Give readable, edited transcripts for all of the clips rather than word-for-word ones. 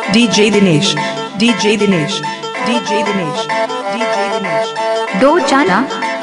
DJ Dinesh, DJ Dinesh, DJ Dinesh, DJ Dinesh. दो चाना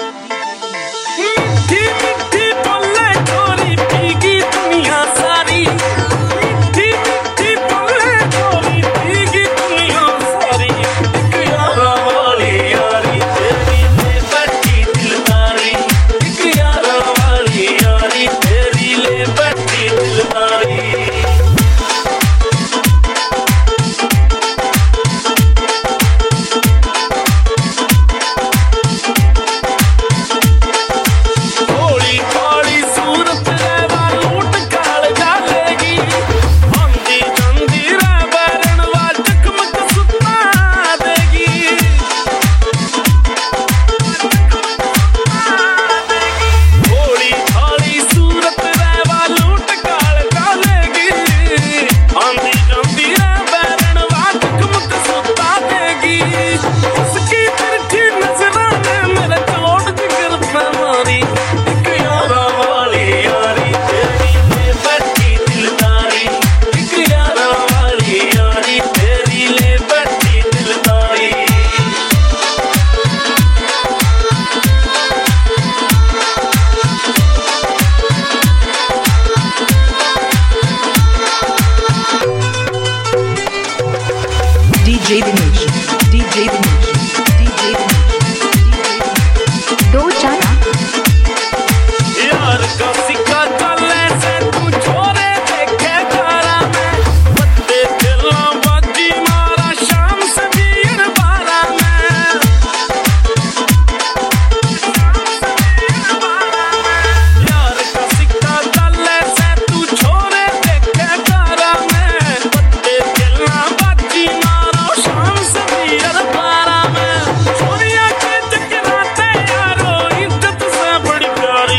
DJ Dinesh, DJ Dinesh, DJ Dinesh. दो चाना यार का सिक्का चले से तू छोरे देखे तारा में बत्ते दिला बाजी मारा शाम से बीर बारा में यार का सिक्का चले से तू छोरे देखे तारा में बत्ते दिला बाजी मारा शाम से बीर बारा में छोरिया के जगराते यारो इज्जत से बड़ी प्यारी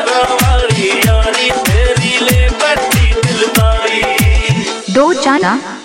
दो चाना